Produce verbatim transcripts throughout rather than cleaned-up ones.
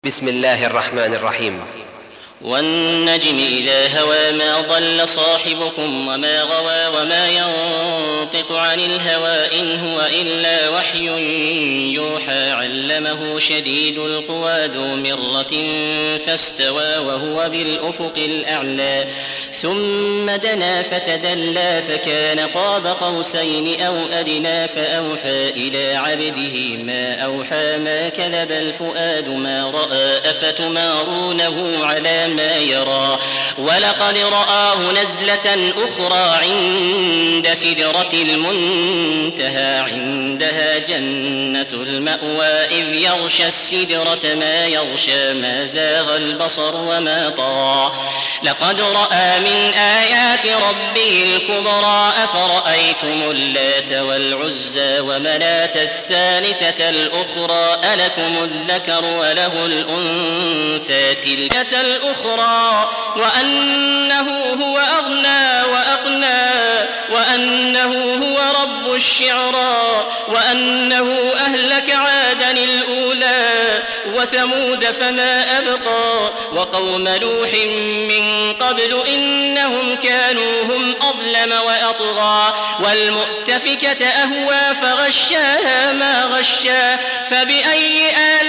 بسم الله الرحمن الرحيم. والنجم إذا هوى ما ضل صاحبكم وما غوى وما ينطق عن الهوى إن هو إلا وحي يوحى علمه شديد القوى ذو مرة فاستوى وهو بالأفق الأعلى ثم دنا فتدلى فكان قاب قوسين أو أدنى فأوحى إلى عبده ما أوحى ما كذب الفؤاد ما رأى أفتمارونه على ما يرى ولقد رآه نزلة أخرى عند سدرة المنتهى عندها جنة المأوى إذ يغشى السدرة ما يغشى ما زاغ البصر وما طغى لقد رأى من آيات ربه الكبرى أفرأيتم اللات والعزى ومناة الثالثة الأخرى ألكم الذكر وله الأنثى تلك الأخرى وأنه هو أغنى وأقنى وأنه هو رب الشعرى وأنه أهلك عادا الأولى وثمود فما أبقى وقوم نوح من قبل إنهم كانوا هم أظلم وأطغى والمؤتفكة أهوى فغشاها ما غشا فبأي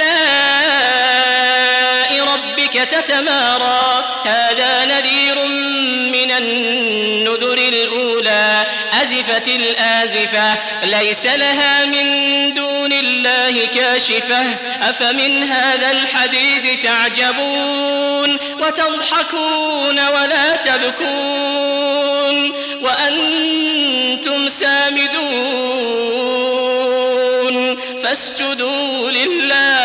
آلاء ربك تتمارى هذا نذير من النذر الأولى أزفت الآزفة ليس لها من دون الله كاشفة أفمن هذا الحديث تعجبون وتضحكون ولا تبكون وأنتم سامدون فاسجدوا لله